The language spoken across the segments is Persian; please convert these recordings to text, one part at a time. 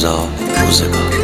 مرتضی روزگار.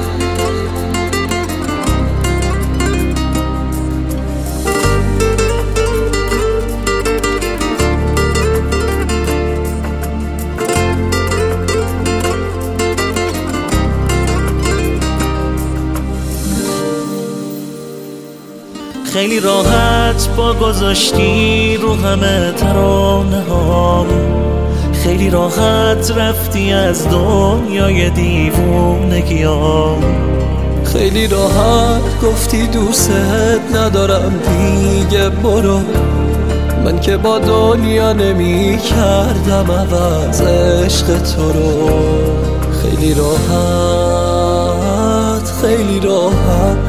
خیلی راحت با گذاشتی رو همه ترانه هام، خیلی راحت رفتی از دنیای دیوونگیام، خیلی راحت گفتی دوست ندارم دیگه برو. من که با دنیا نمی کردم عوض عشق تو رو. خیلی راحت خیلی راحت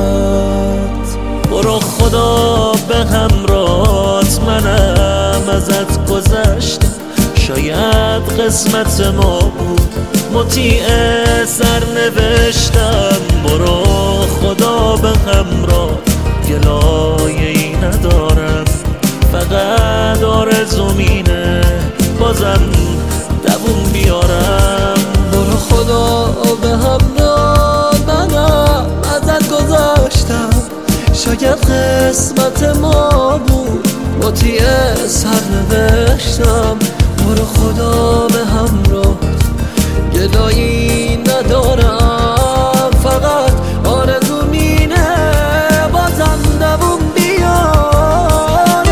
برو خدا به همراهت، منم ازت گذشتم، شاید قسمت ما بود مطیع سرنوشتم. برو خدا به همراه، گلایه‌ای ندارم، فقط آرزومینه بازم دووم بیارم. برو خدا به همراه، منم ازت گذشتم، شاید قسمت ما بود مطیع سرنوشتم. برو خدا به همراه، گلایی ندارم، فقط آرزومینه بازم دووم بیارم.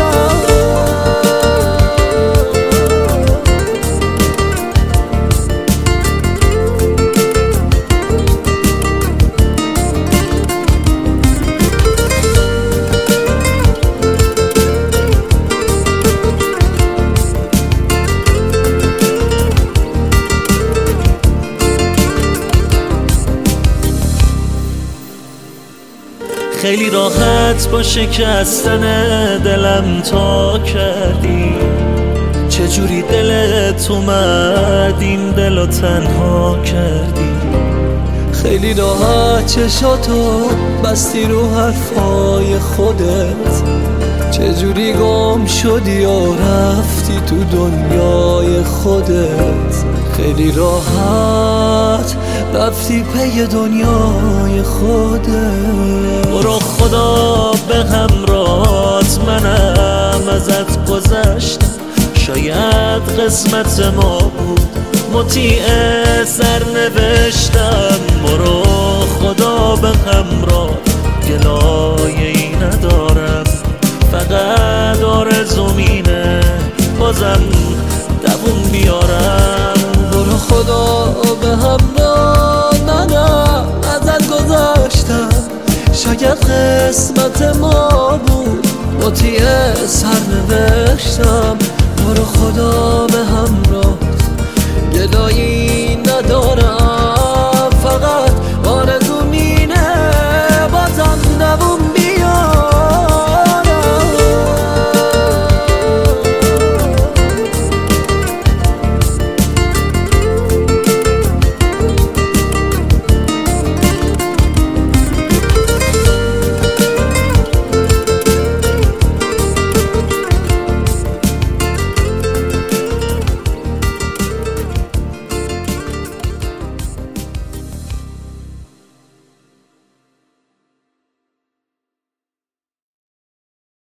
خیلی راحت با شکستن دلم تا کردی، چجوری دلت اومد این دلو تنها کردی. خیلی راحت چشاتو بستی رو حرفای خودت، چجوری گم شدی و رفتی تو دنیای خودت. خیلی راحت رفتی پی دنیای خودت. برو خدا به همراهت، منم ازت گذشتم، شاید قسمت ما بود مطیع سرنوشتم. برو خدا به همراه، گلایه‌ای ندارم، فقط آرزومینه بازم دووم بیارم. برو خدا به همراه، منم ازت گذشتم، شاید قسمت ما بود مطیع سرنوشتم. برو خدا به همراه، گلایی ندارم،